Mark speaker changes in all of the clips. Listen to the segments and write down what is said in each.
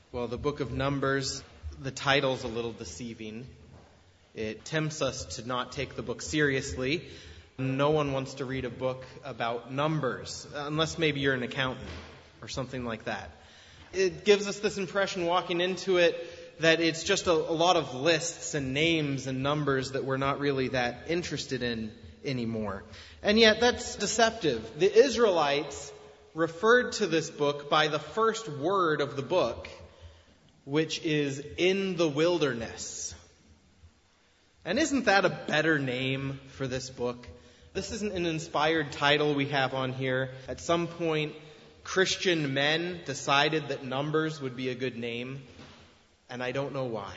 Speaker 1: Well, the book of Numbers, the title's a little deceiving. It tempts us to not take the book seriously. No one wants to read a book about numbers, unless maybe you're an accountant or something like that. It gives us this impression walking into it that it's just a lot of lists and names and numbers that we're not really that interested in anymore. And yet that's deceptive. The Israelites referred to this book by the first word of the book, which is in the wilderness. And isn't that a better name for this book? This isn't an inspired title we have on here. At some point, Christian men decided that Numbers would be a good name, and I don't know why.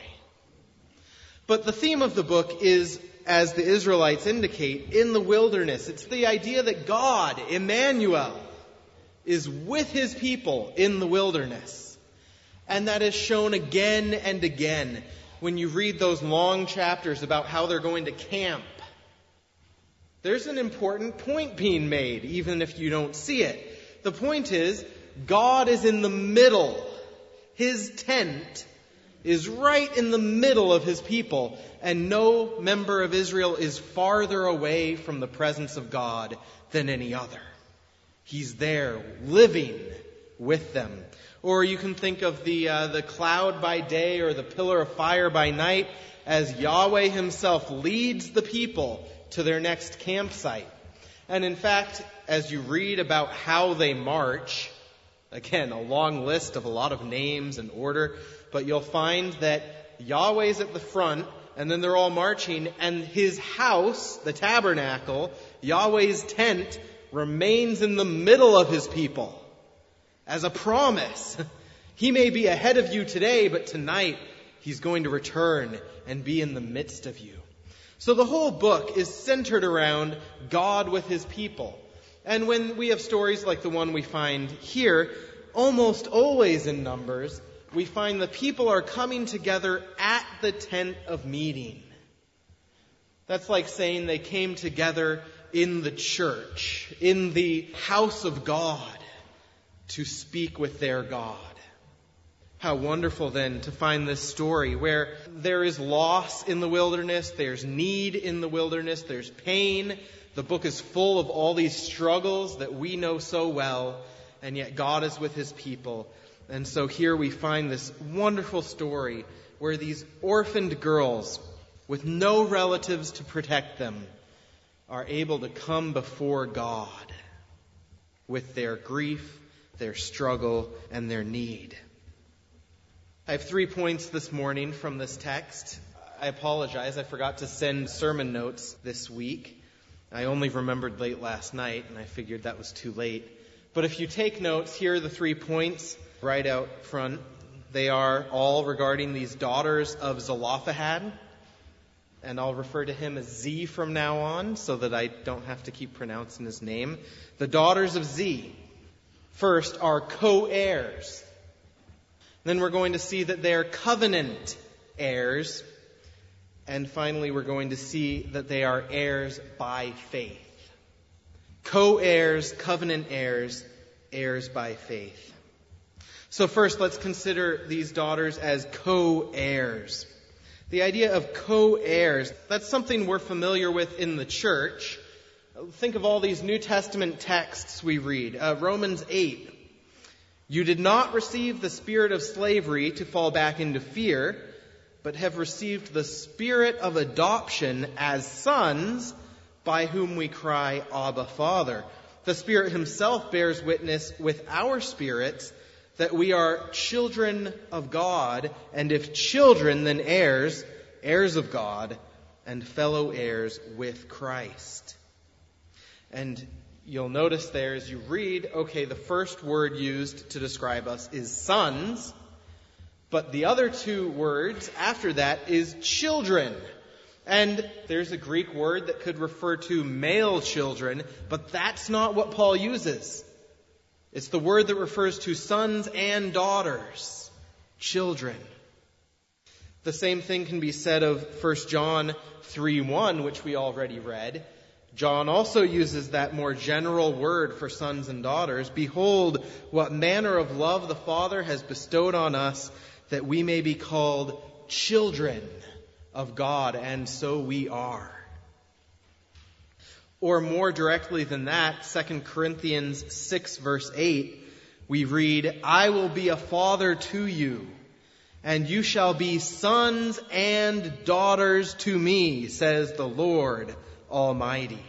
Speaker 1: But the theme of the book is, as the Israelites indicate, in the wilderness. It's the idea that God, Emmanuel, is with his people in the wilderness. And that is shown again and again when you read those long chapters about how they're going to camp. There's an important point being made, even if you don't see it. The point is, God is in the middle. His tent is right in the middle of his people, and no member of Israel is farther away from the presence of God than any other. He's there, living with them. Or you can think of the cloud by day or the pillar of fire by night as Yahweh himself leads the people to their next campsite. And in fact, as you read about how they march, again, a long list of a lot of names and order, but you'll find that Yahweh's at the front, and then they're all marching, and his house, the tabernacle, Yahweh's tent, remains in the middle of his people. As a promise, he may be ahead of you today, but tonight he's going to return and be in the midst of you. So the whole book is centered around God with his people. And when we have stories like the one we find here, almost always in Numbers, we find the people are coming together at the tent of meeting. That's like saying they came together in the church, in the house of God, to speak with their God. How wonderful then to find this story where there is loss in the wilderness, there's need in the wilderness, there's pain. The book is full of all these struggles that we know so well, and yet God is with his people. And so here we find this wonderful story where these orphaned girls with no relatives to protect them are able to come before God with their grief, their struggle, and their need. I have 3 points this morning from this text. I apologize, I forgot to send sermon notes this week. I only remembered late last night, and I figured that was too late. But if you take notes, here are the 3 points right out front. They are all regarding these daughters of Zelophehad, and I'll refer to him as Z from now on, so that I don't have to keep pronouncing his name. The daughters of Z, first, are co-heirs. Then we're going to see that they are covenant heirs. And finally, we're going to see that they are heirs by faith. Co-heirs, covenant heirs, heirs by faith. So first, let's consider these daughters as co-heirs. The idea of co-heirs, that's something we're familiar with in the church. Think of all these New Testament texts we read. Romans 8. You did not receive the spirit of slavery to fall back into fear, but have received the spirit of adoption as sons, by whom we cry, Abba, Father. The Spirit himself bears witness with our spirits that we are children of God, and if children, then heirs, heirs of God, and fellow heirs with Christ. And you'll notice there as you read, okay, the first word used to describe us is sons, but the other 2 words after that is children. And there's a Greek word that could refer to male children, but that's not what Paul uses. It's the word that refers to sons and daughters, children. The same thing can be said of 1 John 3:1, which we already read. John also uses that more general word for sons and daughters. Behold, what manner of love the Father has bestowed on us, that we may be called children of God, and so we are. Or more directly than that, 2 Corinthians 6 verse 8, we read, I will be a father to you, and you shall be sons and daughters to me, says the Lord Almighty.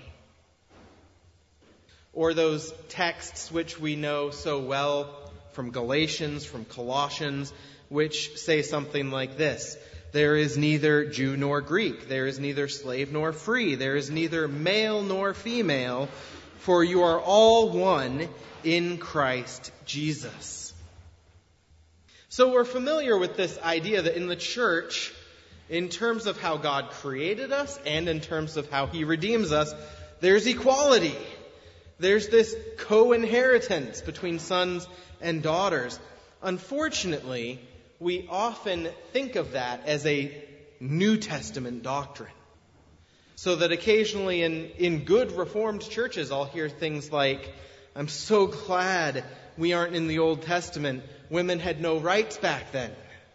Speaker 1: Or those texts which we know so well from Galatians, from Colossians, which say something like this. There is neither Jew nor Greek. There is neither slave nor free. There is neither male nor female, for you are all one in Christ Jesus. So we're familiar with this idea that in the church, in terms of how God created us and in terms of how He redeems us, there's equality. There's this co-inheritance between sons and daughters. Unfortunately, we often think of that as a New Testament doctrine. So that occasionally in good Reformed churches, I'll hear things like, I'm so glad we aren't in the Old Testament. Women had no rights back then.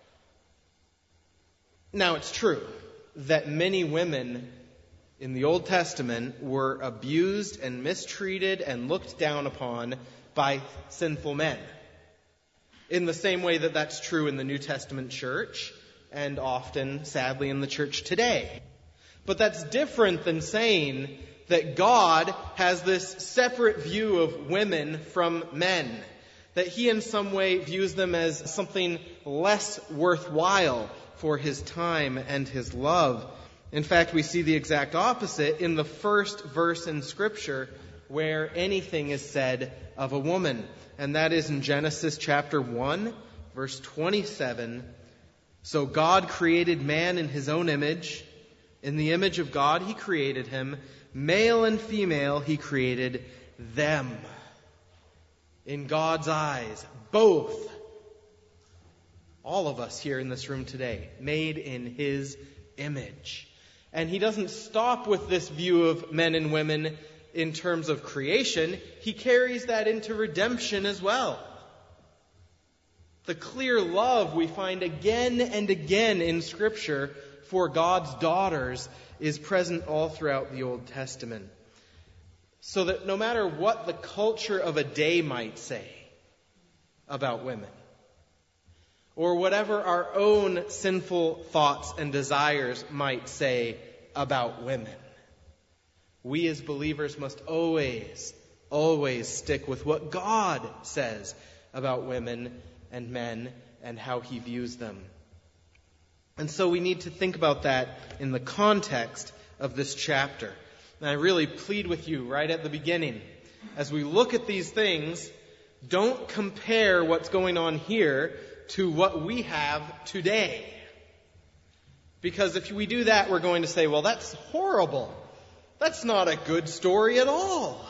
Speaker 1: Now, it's true that many women in the Old Testament were abused and mistreated and looked down upon by sinful men. In the same way that that's true in the New Testament church and often, sadly, in the church today. But that's different than saying that God has this separate view of women from men, that He in some way views them as something less worthwhile for His time and His love. In fact, we see the exact opposite in the first verse in Scripture where anything is said of a woman. And that is in Genesis chapter 1, verse 27. So God created man in His own image. In the image of God He created him. Male and female He created them. In God's eyes, both, all of us here in this room today, made in His image. And He doesn't stop with this view of men and women in terms of creation. He carries that into redemption as well. The clear love we find again and again in Scripture for God's daughters is present all throughout the Old Testament. So that no matter what the culture of a day might say about women, or whatever our own sinful thoughts and desires might say about women, we as believers must always stick with what God says about women and men and how He views them. And so we need to think about that in the context of this chapter. And I really plead with you right at the beginning, as we look at these things, don't compare what's going on here to what we have today. Because if we do that, we're going to say, well, that's horrible. That's not a good story at all.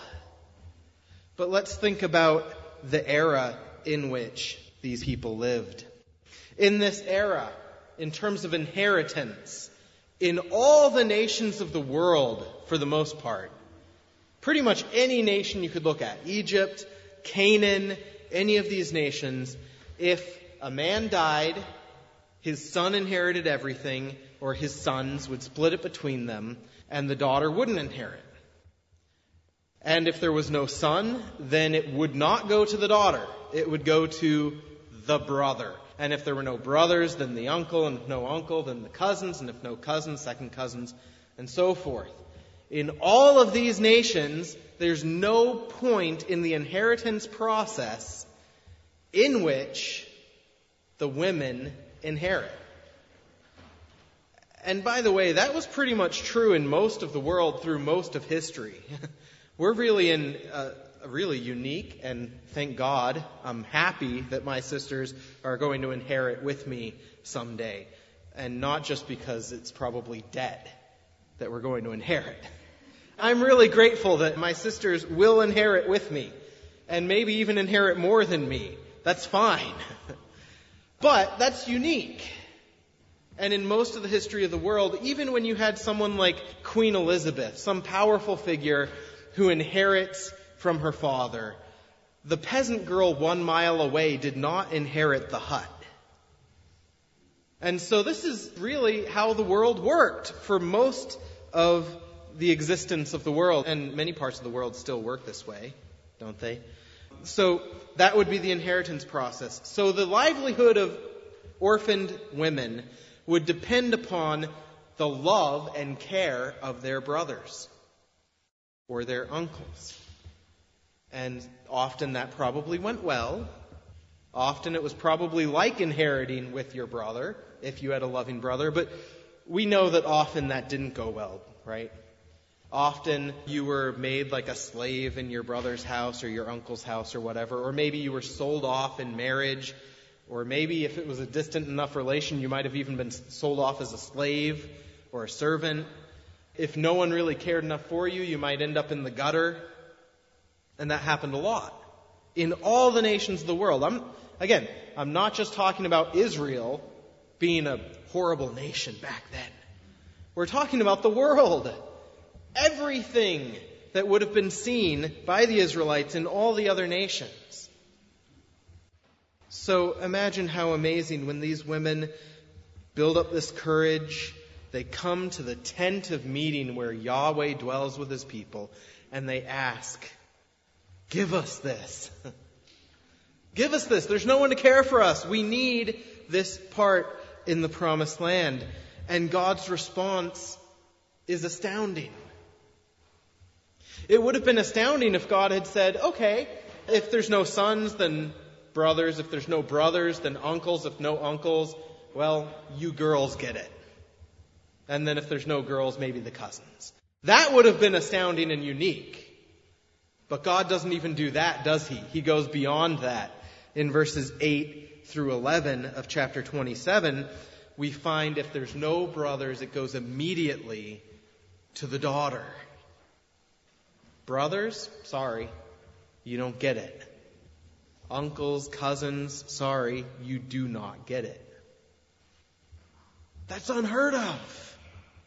Speaker 1: But let's think about the era in which these people lived. In this era, in terms of inheritance, in all the nations of the world, for the most part, pretty much any nation you could look at, Egypt, Canaan, any of these nations, if a man died, his son inherited everything, or his sons would split it between them, and the daughter wouldn't inherit. And if there was no son, then it would not go to the daughter. It would go to the brother. And if there were no brothers, then the uncle, and if no uncle, then the cousins, and if no cousins, second cousins, and so forth. In all of these nations, there's no point in the inheritance process in which the women inherit. And by the way, that was pretty much true in most of the world through most of history. We're really in a really unique, and thank God, I'm happy that my sisters are going to inherit with me someday. And not just because it's probably debt that we're going to inherit. I'm really grateful that my sisters will inherit with me, and maybe even inherit more than me. That's fine. But that's unique. And in most of the history of the world, even when you had someone like Queen Elizabeth, some powerful figure who inherits from her father, the peasant girl 1 mile away did not inherit the hut. And so this is really how the world worked for most of the existence of the world. And many parts of the world still work this way, don't they? So that would be the inheritance process. So the livelihood of orphaned women would depend upon the love and care of their brothers or their uncles. And often that probably went well. Often it was probably like inheriting with your brother, if you had a loving brother. But we know that often that didn't go well, right? Often you were made like a slave in your brother's house or your uncle's house or whatever. Or maybe you were sold off in marriage. Or maybe if it was a distant enough relation, you might have even been sold off as a slave or a servant. If no one really cared enough for you, you might end up in the gutter. And that happened a lot in all the nations of the world. I'm not just talking about Israel being a horrible nation back then. We're talking about the world. Everything that would have been seen by the Israelites in all the other nations. So imagine how amazing when these women build up this courage. They come to the tent of meeting where Yahweh dwells with his people, and they ask, "Give us this. Give us this. There's no one to care for us. We need this part in the promised land." And God's response is astounding. It would have been astounding if God had said, okay, if there's no sons, then brothers. If there's no brothers, then uncles. If no uncles, well, you girls get it. And then if there's no girls, maybe the cousins. That would have been astounding and unique. But God doesn't even do that, does he? He goes beyond that. In verses 8 through 11 of chapter 27, we find if there's no brothers, it goes immediately to the daughter. Brothers, sorry, you don't get it. Uncles, cousins, sorry, you do not get it. That's unheard of.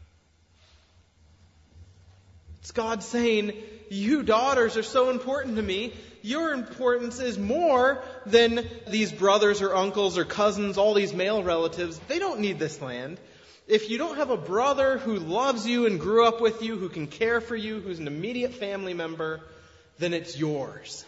Speaker 1: It's God saying, you daughters are so important to me. Your importance is more than these brothers or uncles or cousins, all these male relatives. They don't need this land. If you don't have a brother who loves you and grew up with you, who can care for you, who's an immediate family member, then it's yours.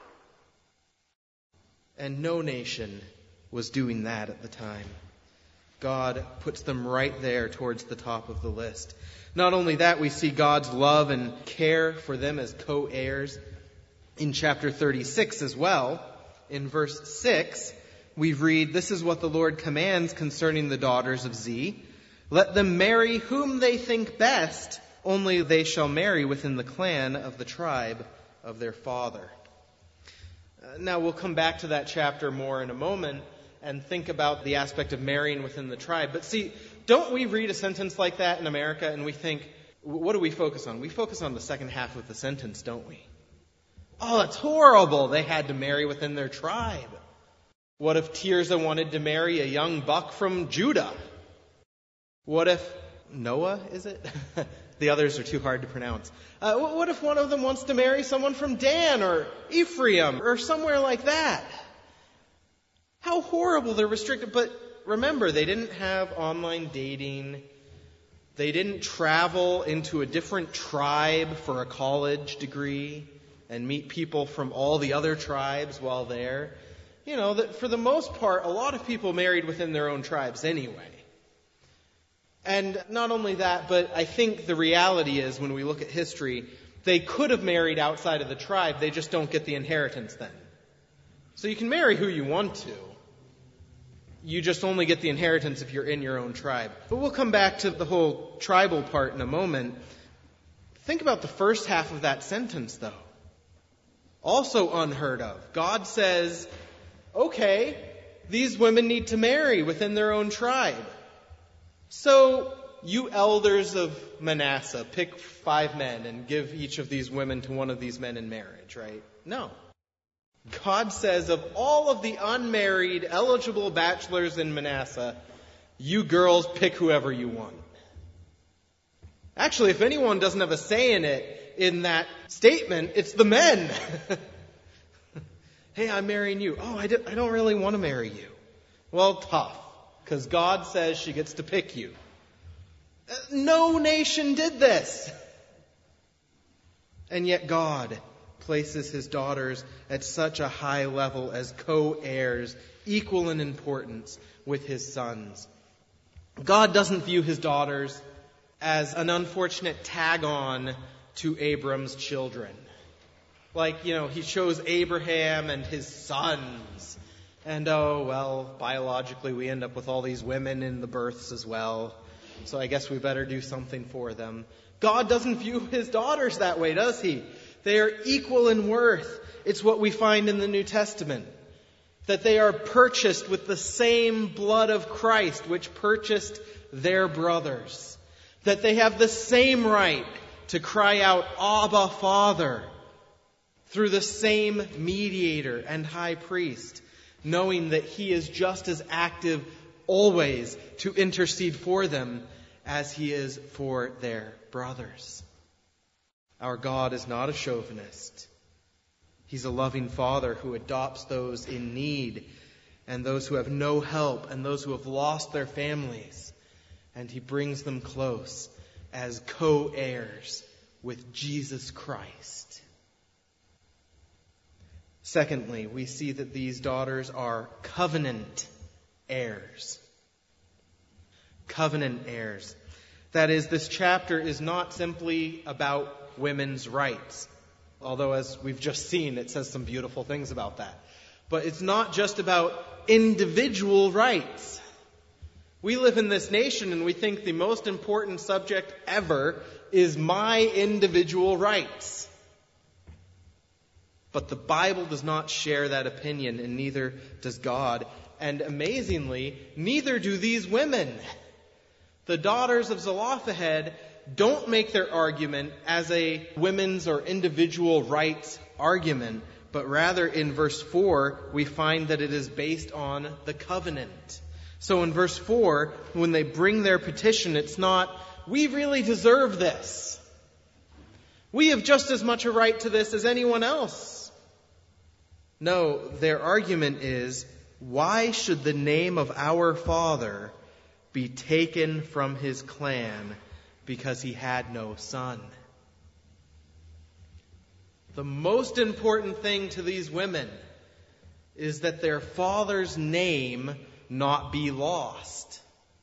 Speaker 1: And no nation was doing that at the time. God puts them right there towards the top of the list. Not only that, we see God's love and care for them as co-heirs in chapter 36 as well. In verse 6, we read, "This is what the Lord commands concerning the daughters of Z. Let them marry whom they think best, only they shall marry within the clan of the tribe of their father." Now we'll come back to that chapter more in a moment and think about the aspect of marrying within the tribe. But see, don't we read a sentence like that in America and we think, what do we focus on? We focus on the second half of the sentence, don't we? Oh, that's horrible. They had to marry within their tribe. What if Tirzah wanted to marry a young buck from Judah? What if Noah, is it? The others are too hard to pronounce. What if one of them wants to marry someone from Dan or Ephraim or somewhere like that? How horrible, they're restricted. But remember, they didn't have online dating. They didn't travel into a different tribe for a college degree and meet people from all the other tribes while there. You know, that for the most part, a lot of people married within their own tribes anyway. And not only that, but I think the reality is, when we look at history, they could have married outside of the tribe. They just don't get the inheritance then. So you can marry who you want to. You just only get the inheritance if you're in your own tribe. But we'll come back to the whole tribal part in a moment. Think about the first half of that sentence, though. Also unheard of. God says, okay, these women need to marry within their own tribe. So, you elders of Manasseh, pick 5 men and give each of these women to one of these men in marriage, right? No. God says of all of the unmarried, eligible bachelors in Manasseh, You girls pick whoever you want. Actually, if anyone doesn't have a say in it, in that statement, it's the men. Hey, I'm marrying you. Oh, I don't really want to marry you. Well, tough, because God says she gets to pick you. No nation did this. And yet God places his daughters at such a high level as co-heirs, equal in importance with his sons. God doesn't view his daughters as an unfortunate tag-on to Abram's children. Like, he chose Abraham and his sons. And biologically we end up with all these women in the births as well. So I guess we better do something for them. God doesn't view his daughters that way, does he? They are equal in worth. It's what we find in the New Testament. That they are purchased with the same blood of Christ, which purchased their brothers. That they have the same right to cry out, Abba, Father, through the same mediator and high priest, knowing that he is just as active always to intercede for them as he is for their brothers. Our God is not a chauvinist. He's a loving Father who adopts those in need and those who have no help and those who have lost their families. And he brings them close as co-heirs with Jesus Christ. Secondly, we see that these daughters are covenant heirs. Covenant heirs. That is, this chapter is not simply about women's rights. Although, as we've just seen, it says some beautiful things about that. But it's not just about individual rights. We live in this nation and we think the most important subject ever is my individual rights. But the Bible does not share that opinion, and neither does God. And amazingly, neither do these women. The daughters of Zelophehad don't make their argument as a women's or individual rights argument, but rather in verse 4, we find that it is based on the covenant. So in verse 4, when they bring their petition, it's not, we really deserve this. We have just as much a right to this as anyone else. No, their argument is, why should the name of our father be taken from his clan because he had no son? The most important thing to these women is that their father's name not be lost.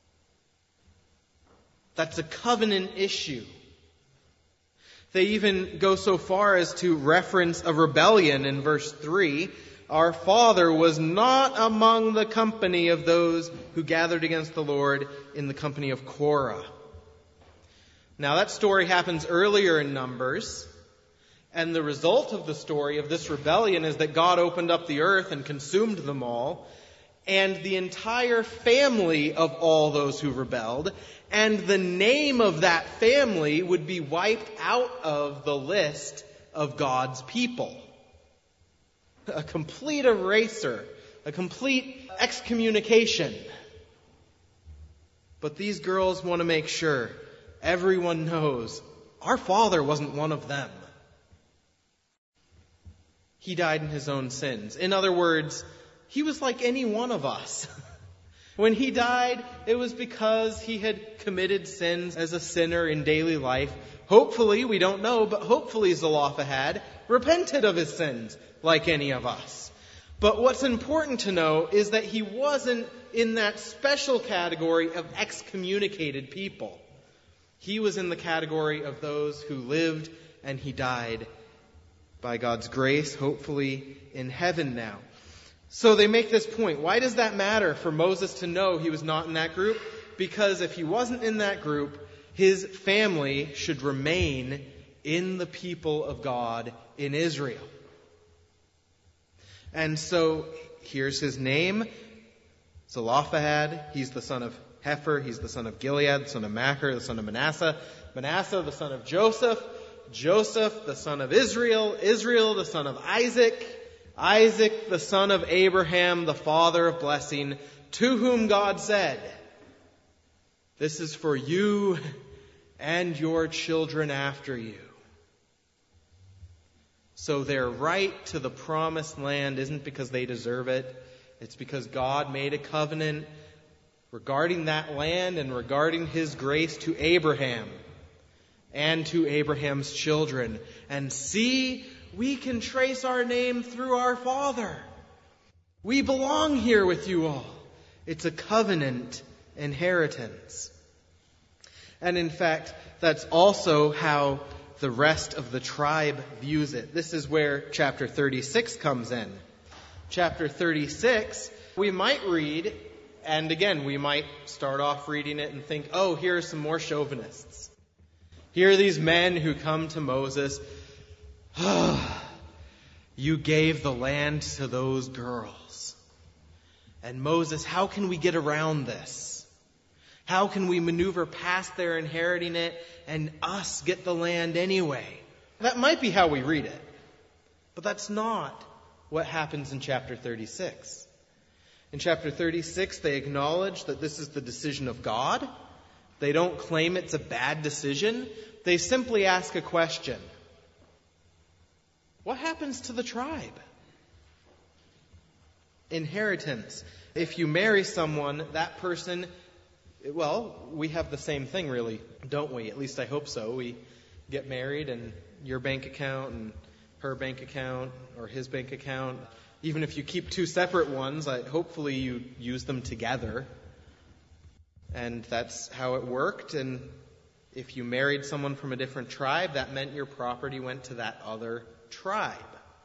Speaker 1: That's a covenant issue. They even go so far as to reference a rebellion in verse 3. Our father was not among the company of those who gathered against the Lord in the company of Korah. Now that story happens earlier in Numbers. And the result of the story of this rebellion is that God opened up the earth and consumed them all. And the entire family of all those who rebelled, and the name of that family would be wiped out of the list of God's people. A complete eraser, a complete excommunication. But these girls want to make sure everyone knows our father wasn't one of them. He died in his own sins. In other words, he was like any one of us. When he died, it was because he had committed sins as a sinner in daily life. Hopefully, we don't know, but hopefully Zelophehad repented of his sins like any of us. But what's important to know is that he wasn't in that special category of excommunicated people. He was in the category of those who lived and he died by God's grace, hopefully in heaven now. So they make this point. Why does that matter for Moses to know he was not in that group? Because if he wasn't in that group, his family should remain in the people of God in Israel. And so here's his name, Zelophehad. He's the son of Hepher. He's the son of Gilead, the son of Machir, the son of Manasseh. Manasseh, the son of Joseph. Joseph, the son of Israel. Israel, the son of Isaac. Isaac, the son of Abraham, the father of blessing, to whom God said, This is for you and your children after you. So their right to the promised land isn't because they deserve it. It's because God made a covenant regarding that land and regarding His grace to Abraham and to Abraham's children. And see, we can trace our name through our Father. We belong here with you all. It's a covenant inheritance. And in fact, that's also how the rest of the tribe views it. This is where chapter 36 comes in. Chapter 36, we might read, and again, we might start off reading it and think, oh, here are some more chauvinists. Here are these men who come to Moses. You gave the land to those girls. And Moses, how can we get around this? How can we maneuver past their inheriting it and us get the land anyway? That might be how we read it. But that's not what happens in chapter 36. In chapter 36, they acknowledge that this is the decision of God. They don't claim it's a bad decision. They simply ask a question. What happens to the tribe? Inheritance. If you marry someone, that person, well, we have the same thing really, don't we? At least I hope so. We get married and your bank account and her bank account or his bank account, even if you keep two separate ones, hopefully you use them together. And that's how it worked. And if you married someone from a different tribe, that meant your property went to that other tribe.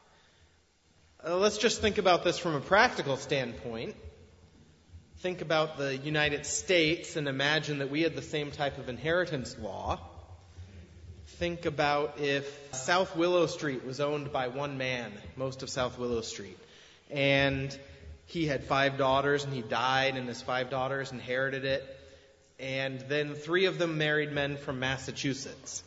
Speaker 1: Let's just think about this from a practical standpoint. Think about the United States and imagine that we had the same type of inheritance law. Think about if South Willow Street was owned by one man, most of South Willow Street, and he had 5 daughters and he died and his 5 daughters inherited it, and then 3 of them married men from Massachusetts.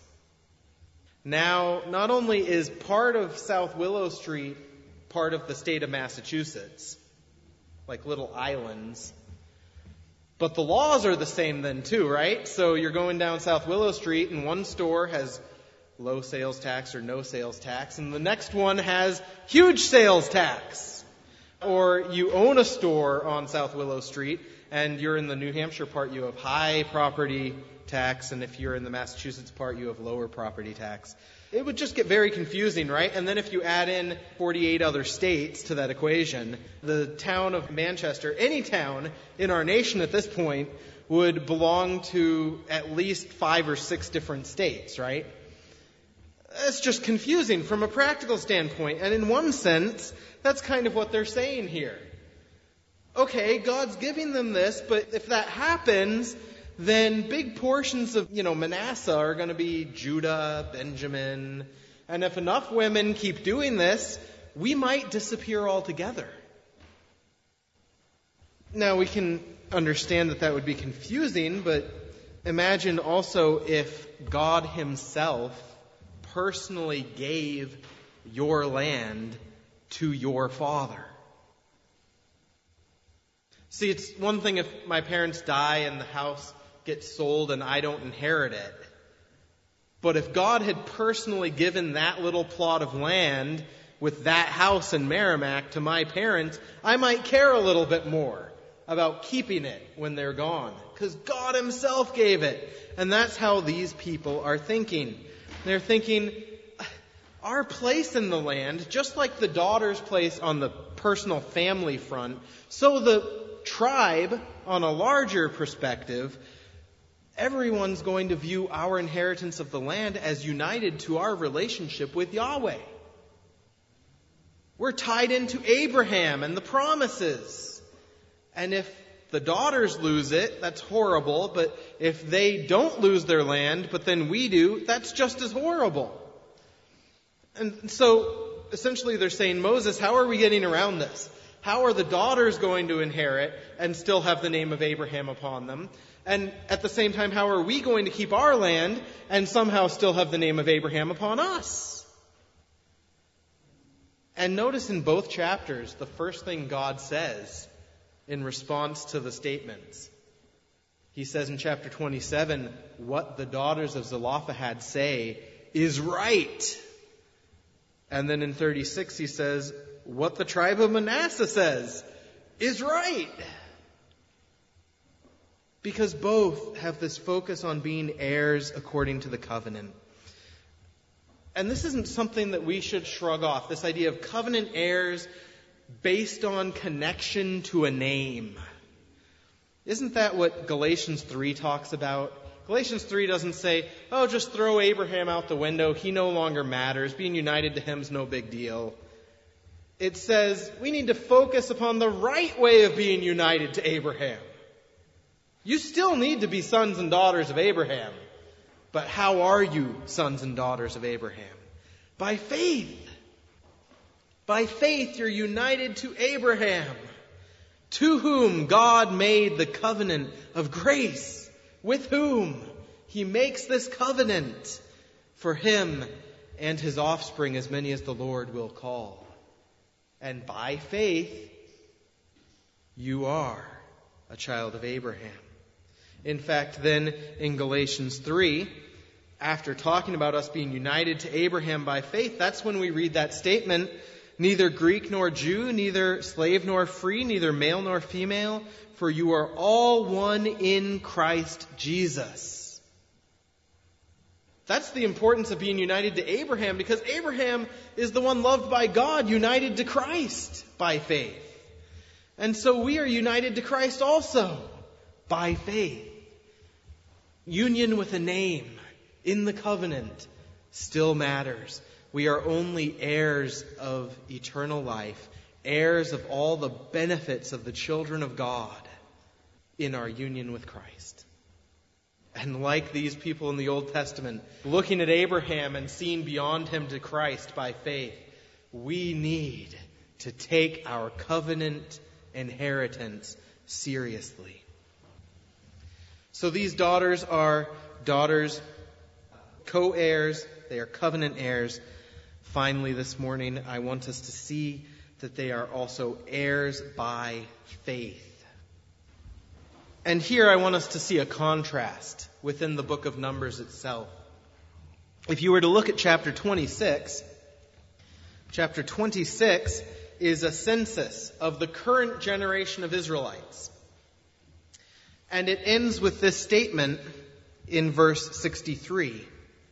Speaker 1: Now, not only is part of South Willow Street part of the state of Massachusetts, like little islands, but the laws are the same then too, right? So you're going down South Willow Street and one store has low sales tax or no sales tax, and the next one has huge sales tax. Or you own a store on South Willow Street and you're in the New Hampshire part, you have high property tax, and if you're in the Massachusetts part, you have lower property tax. It would just get very confusing, right? And then if you add in 48 other states to that equation, the town of Manchester, any town in our nation at this point, would belong to at least 5 or 6 different states, right? It's just confusing from a practical standpoint. And in one sense, that's kind of what they're saying here. Okay, God's giving them this, but if that happens, then big portions of, Manasseh are going to be Judah, Benjamin. And if enough women keep doing this, we might disappear altogether. Now, we can understand that would be confusing, but imagine also if God Himself personally gave your land to your father. See, it's one thing if my parents die and the house gets sold and I don't inherit it. But if God had personally given that little plot of land with that house in Merrimack to my parents, I might care a little bit more about keeping it when they're gone, because God Himself gave it. And that's how these people are thinking. They're thinking, our place in the land, just like the daughter's place on the personal family front, so the tribe, on a larger perspective, everyone's going to view our inheritance of the land as united to our relationship with Yahweh. We're tied into Abraham and the promises. And if the daughters lose it, that's horrible. But if they don't lose their land, but then we do, that's just as horrible. And so, essentially they're saying, Moses, how are we getting around this? How are the daughters going to inherit and still have the name of Abraham upon them? And at the same time, how are we going to keep our land and somehow still have the name of Abraham upon us? And notice in both chapters, the first thing God says in response to the statements He says in chapter 27, what the daughters of Zelophehad say is right. And then in 36 he says, what the tribe of Manasseh says is right. Because both have this focus on being heirs according to the covenant. And this isn't something that we should shrug off, this idea of covenant heirs based on connection to a name. Isn't that what Galatians 3 talks about? Galatians 3 doesn't say, oh, just throw Abraham out the window. He no longer matters. Being united to him is no big deal. It says we need to focus upon the right way of being united to Abraham. You still need to be sons and daughters of Abraham. But how are you sons and daughters of Abraham? By faith. By faith you're united to Abraham, to whom God made the covenant of grace, with whom he makes this covenant for him and his offspring, as many as the Lord will call. And by faith, you are a child of Abraham. In fact, then in Galatians 3, after talking about us being united to Abraham by faith, that's when we read that statement, neither Greek nor Jew, neither slave nor free, neither male nor female, for you are all one in Christ Jesus. That's the importance of being united to Abraham, because Abraham is the one loved by God, united to Christ by faith. And so we are united to Christ also by faith. Union with a name in the covenant still matters. We are only heirs of eternal life, heirs of all the benefits of the children of God in our union with Christ. And like these people in the Old Testament, looking at Abraham and seeing beyond him to Christ by faith, we need to take our covenant inheritance seriously. So these daughters are daughters, co-heirs, they are covenant heirs. Finally, this morning, I want us to see that they are also heirs by faith. And here I want us to see a contrast within the book of Numbers itself. If you were to look at chapter 26 is a census of the current generation of Israelites. And it ends with this statement in verse 63.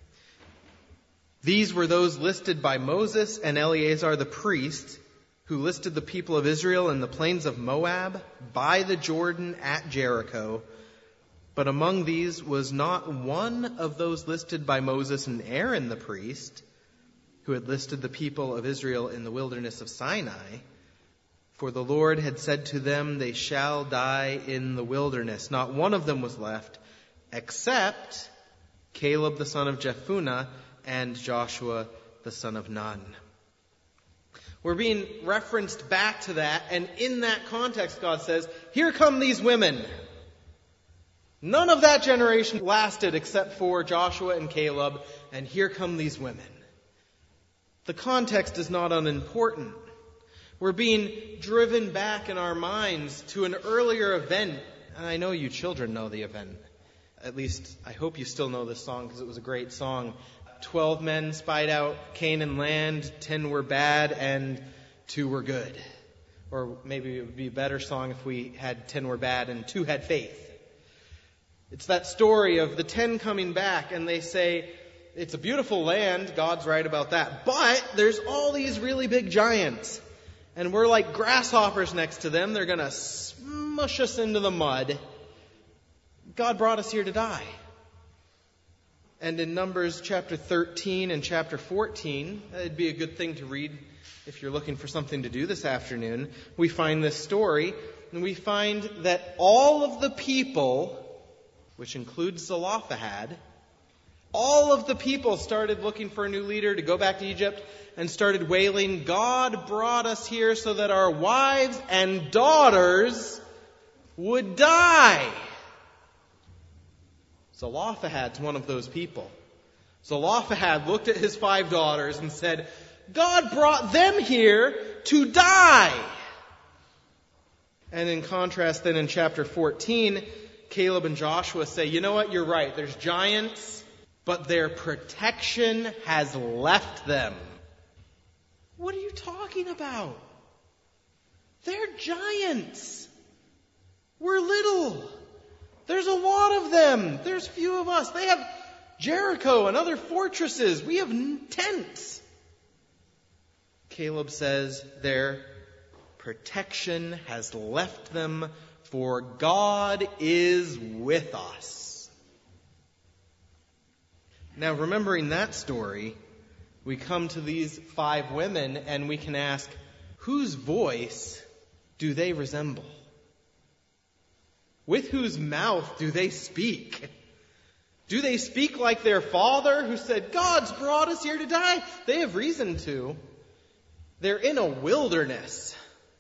Speaker 1: These were those listed by Moses and Eleazar the priest, who listed the people of Israel in the plains of Moab, by the Jordan at Jericho. But among these was not one of those listed by Moses and Aaron the priest, who had listed the people of Israel in the wilderness of Sinai. For the Lord had said to them, they shall die in the wilderness. Not one of them was left, except Caleb the son of Jephunneh and Joshua the son of Nun. We're being referenced back to that, and in that context God says, here come these women. None of that generation lasted except for Joshua and Caleb, and here come these women. The context is not unimportant. We're being driven back in our minds to an earlier event, and I know you children know the event. At least, I hope you still know this song because it was a great song. 12 men spied out Canaan land, 10 were bad, and 2 were good. Or maybe it would be a better song if we had 10 were bad and 2 had faith. It's that story of the 10 coming back, and they say, it's a beautiful land, God's right about that, but there's all these really big giants, and we're like grasshoppers next to them. They're going to smush us into the mud. God brought us here to die. And in Numbers chapter 13 and chapter 14, it'd be a good thing to read if you're looking for something to do this afternoon. We find this story, and we find that all of the people, which includes Zelophehad, all of the people started looking for a new leader to go back to Egypt and started wailing, God brought us here so that our wives and daughters would die. Zelophehad's one of those people. Zelophehad looked at his 5 daughters and said, God brought them here to die. And in contrast then in chapter 14, Caleb and Joshua say, you know what, you're right. There's giants, but their protection has left them. What are you talking about? They're giants. We're little. There's a lot of them. There's few of us. They have Jericho and other fortresses. We have tents. Caleb says their protection has left them, for God is with us. Now, remembering that story, we come to these 5 women and we can ask, whose voice do they resemble? With whose mouth do they speak? Do they speak like their father who said, God's brought us here to die? They have reason to. They're in a wilderness.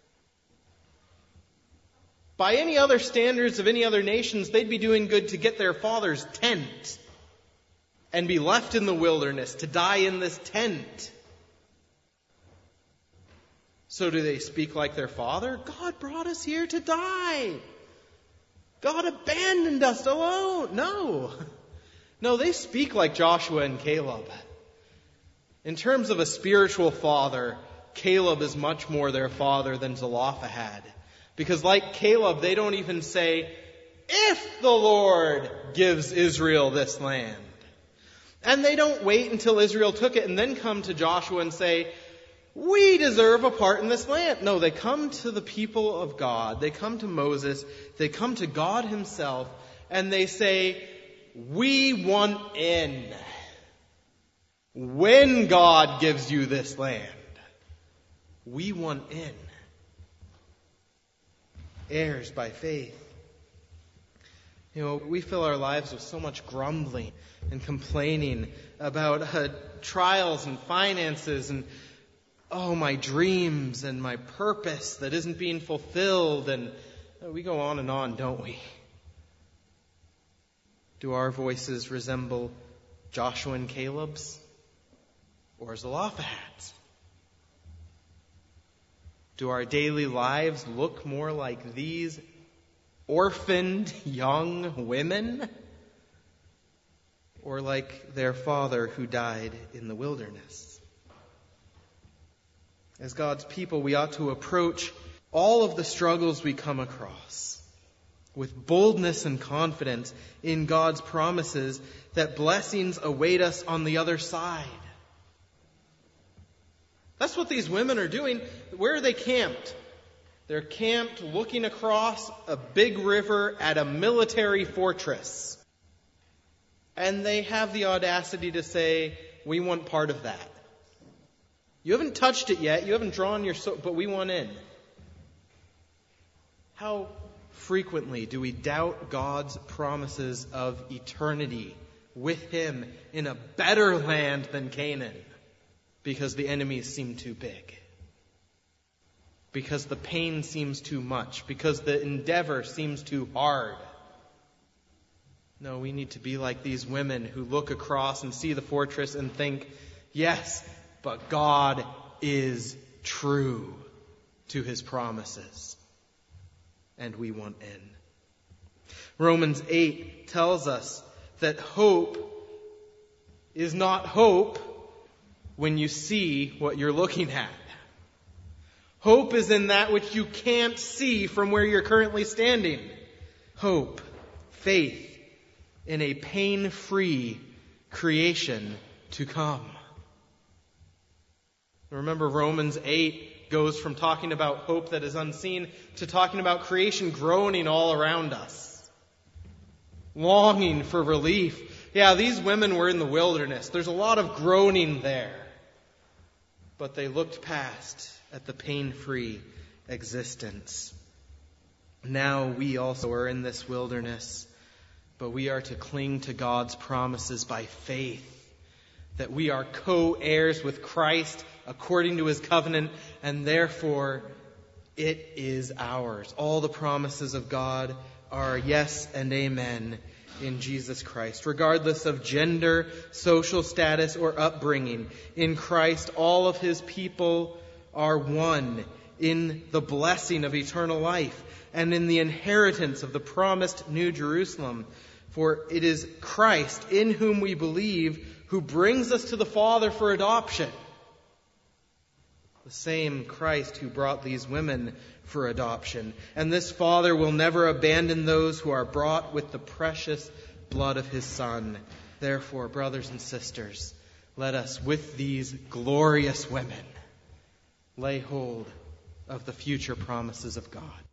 Speaker 1: By any other standards of any other nations, they'd be doing good to get their father's tent and be left in the wilderness to die in this tent. So do they speak like their father? God brought us here to die. God abandoned us alone. No, they speak like Joshua and Caleb. In terms of a spiritual father, Caleb is much more their father than Zelophehad. Because like Caleb, they don't even say, if the Lord gives Israel this land. And they don't wait until Israel took it and then come to Joshua and say, we deserve a part in this land. No, they come to the people of God. They come to Moses. They come to God himself. And they say, we want in. When God gives you this land, we want in. Heirs by faith. We fill our lives with so much grumbling and complaining about trials and finances and, my dreams and my purpose that isn't being fulfilled. And we go on and on, don't we? Do our voices resemble Joshua and Caleb's or Zelophehad's? Do our daily lives look more like these orphaned young women? Or like their father who died in the wilderness? As God's people, we ought to approach all of the struggles we come across with boldness and confidence in God's promises that blessings await us on the other side. That's what these women are doing. Where are they camped? They're camped looking across a big river at a military fortress. And they have the audacity to say, we want part of that. You haven't touched it yet. You haven't drawn your sword, but we want in. How frequently do we doubt God's promises of eternity with Him in a better land than Canaan? Because the enemies seem too big. Because the pain seems too much. Because the endeavor seems too hard. No, we need to be like these women who look across and see the fortress and think, yes, but God is true to His promises. And we want in. Romans 8 tells us that hope is not hope when you see what you're looking at. Hope is in that which you can't see from where you're currently standing. Hope, faith in a pain-free creation to come. Remember, Romans 8 goes from talking about hope that is unseen to talking about creation groaning all around us. Longing for relief. Yeah, these women were in the wilderness. There's a lot of groaning there. But they looked past at the pain-free existence. Now we also are in this wilderness, but we are to cling to God's promises by faith, that we are co-heirs with Christ according to His covenant, and therefore it is ours. All the promises of God are yes and amen in Jesus Christ. Regardless of gender, social status, or upbringing, in Christ all of His people are one in the blessing of eternal life and in the inheritance of the promised New Jerusalem. For it is Christ, in whom we believe, who brings us to the Father for adoption. The same Christ who brought these women for adoption. And this Father will never abandon those who are brought with the precious blood of His Son. Therefore, brothers and sisters, let us, with these glorious women, lay hold of the future promises of God.